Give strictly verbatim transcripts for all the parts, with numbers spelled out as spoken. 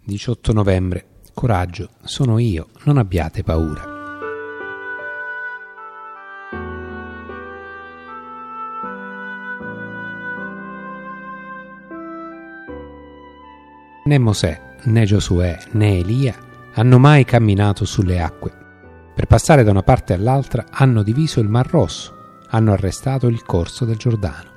diciotto novembre. Coraggio, sono io, non abbiate paura. Né Mosè, né Giosuè, né Elia hanno mai camminato sulle acque. Per passare da una parte all'altra hanno diviso il Mar Rosso, hanno arrestato il corso del Giordano.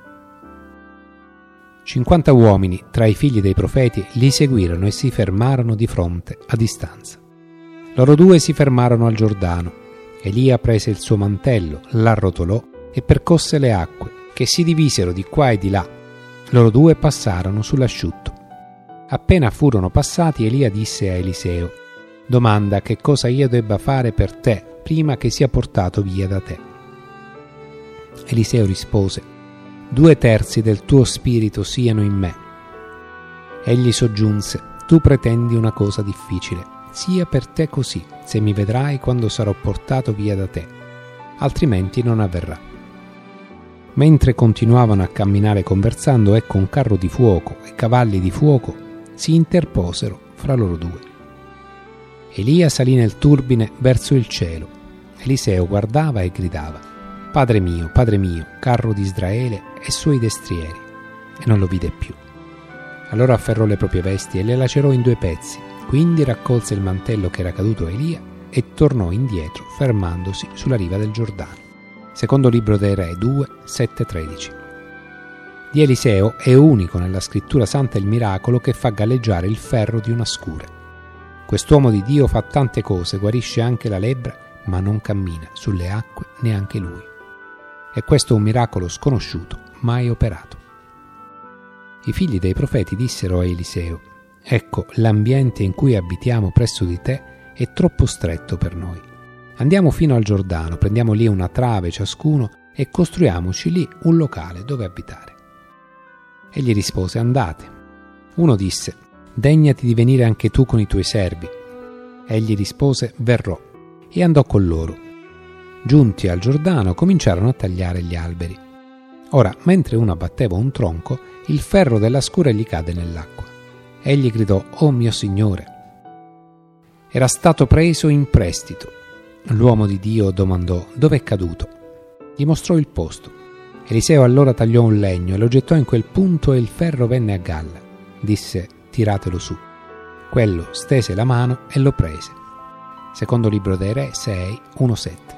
Cinquanta uomini tra i figli dei profeti li seguirono e si fermarono di fronte a distanza. Loro due si fermarono al Giordano. Elia prese il suo mantello, l'arrotolò e percosse le acque, che si divisero di qua e di là. Loro due passarono sull'asciutto. Appena furono passati, Elia disse a Eliseo: «Domanda che cosa io debba fare per te prima che sia portato via da te». Eliseo rispose: «Due terzi del tuo spirito siano in me». Egli soggiunse: «Tu pretendi una cosa difficile. Sia per te così, se mi vedrai quando sarò portato via da te, altrimenti non avverrà». Mentre continuavano a camminare conversando, ecco un carro di fuoco e cavalli di fuoco si interposero fra loro due. Elia salì nel turbine verso il cielo. Eliseo guardava e gridava: «Padre mio, padre mio, carro di Israele e suoi destrieri», e non lo vide più. Allora afferrò le proprie vesti e le lacerò in due pezzi, quindi raccolse il mantello che era caduto a Elia e tornò indietro, fermandosi sulla riva del Giordano. Secondo libro dei Re due, sette tredici. Di Eliseo è unico nella scrittura santa il miracolo che fa galleggiare il ferro di una scure. Quest'uomo di Dio fa tante cose, guarisce anche la lebbra, ma non cammina sulle acque neanche lui. E questo è un miracolo sconosciuto, mai operato. I figli dei profeti dissero a Eliseo: «Ecco, l'ambiente in cui abitiamo presso di te è troppo stretto per noi. Andiamo fino al Giordano, prendiamo lì una trave ciascuno e costruiamoci lì un locale dove abitare». Egli rispose: «Andate». Uno disse: «Degnati di venire anche tu con i tuoi servi». Egli rispose: «Verrò», e andò con loro. Giunti al Giordano cominciarono a tagliare gli alberi. Ora, mentre uno abbatteva un tronco, il ferro della scure gli cade nell'acqua. Egli gridò: «Oh mio Signore!» Era stato preso in prestito. L'uomo di Dio domandò: «Dov'è caduto?» Gli mostrò il posto. Eliseo allora tagliò un legno e lo gettò in quel punto e il ferro venne a galla. Disse: «Tiratelo su». Quello stese la mano e lo prese. Secondo libro dei Re sei, uno sette.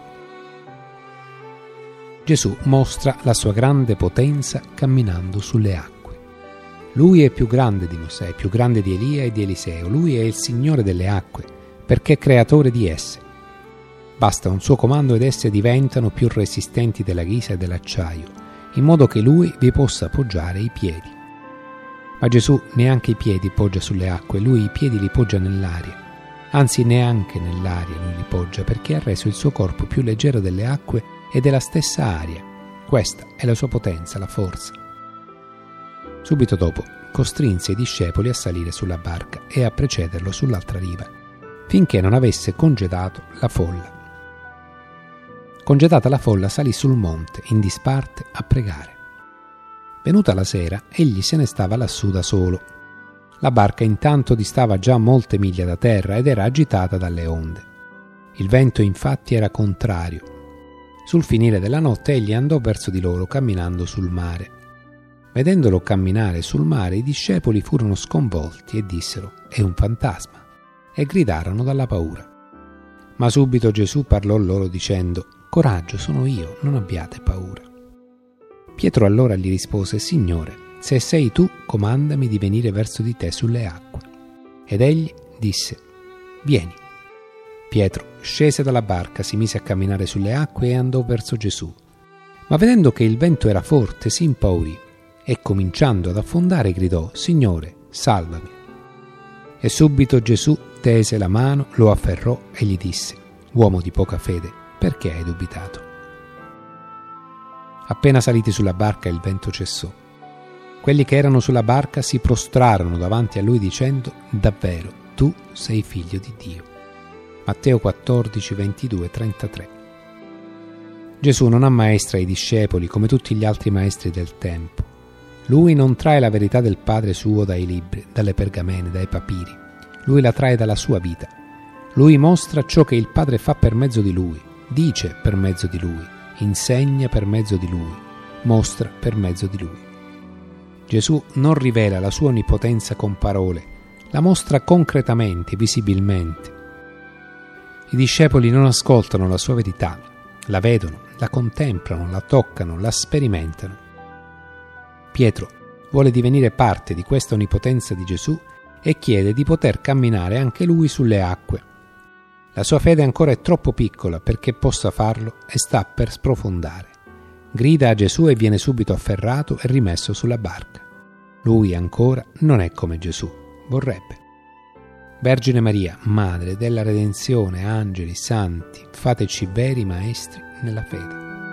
Gesù mostra la sua grande potenza camminando sulle acque. Lui è più grande di Mosè, più grande di Elia e di Eliseo. Lui è il Signore delle acque, perché è creatore di esse. Basta un suo comando ed esse diventano più resistenti della ghisa e dell'acciaio, in modo che lui vi possa poggiare i piedi. Ma Gesù neanche i piedi poggia sulle acque, lui i piedi li poggia nell'aria. Anzi, neanche nell'aria lui li poggia, perché ha reso il suo corpo più leggero delle acque e della stessa aria. Questa è la sua potenza, la forza. Subito dopo costrinse i discepoli a salire sulla barca e a precederlo sull'altra riva, finché non avesse congedato la folla. Congedata la folla, salì sul monte in disparte a pregare. Venuta la sera, egli se ne stava lassù da solo. La barca intanto distava già molte miglia da terra ed era agitata dalle onde. Il vento infatti era contrario. Sul finire della notte egli andò verso di loro camminando sul mare. Vedendolo camminare sul mare, i discepoli furono sconvolti e dissero: «È un fantasma», e gridarono dalla paura. Ma subito Gesù parlò loro dicendo: «Coraggio, sono io, non abbiate paura». Pietro allora gli rispose: «Signore, se sei tu, comandami di venire verso di te sulle acque». Ed egli disse: «Vieni». Pietro scese dalla barca, si mise a camminare sulle acque e andò verso Gesù. Ma vedendo che il vento era forte, si impaurì e, cominciando ad affondare, gridò: «Signore, salvami». E subito Gesù tese la mano, lo afferrò e gli disse: «Uomo di poca fede, perché hai dubitato?» Appena saliti sulla barca, il vento cessò. Quelli che erano sulla barca si prostrarono davanti a lui dicendo: «Davvero, tu sei figlio di Dio». Matteo quattordici, ventidue, trentatré. Gesù non ammaestra i discepoli come tutti gli altri maestri del tempo. Lui non trae la verità del Padre suo dai libri, dalle pergamene, dai papiri. Lui la trae dalla sua vita. Lui mostra ciò che il Padre fa per mezzo di Lui, dice per mezzo di Lui, insegna per mezzo di Lui, mostra per mezzo di Lui. Gesù non rivela la sua onnipotenza con parole, la mostra concretamente, visibilmente. I discepoli non ascoltano la sua verità, la vedono, la contemplano, la toccano, la sperimentano. Pietro vuole divenire parte di questa onnipotenza di Gesù e chiede di poter camminare anche lui sulle acque. La sua fede ancora è troppo piccola perché possa farlo e sta per sprofondare. Grida a Gesù e viene subito afferrato e rimesso sulla barca. Lui ancora non è come Gesù vorrebbe. Vergine Maria, Madre della Redenzione, angeli, santi, fateci veri maestri nella fede.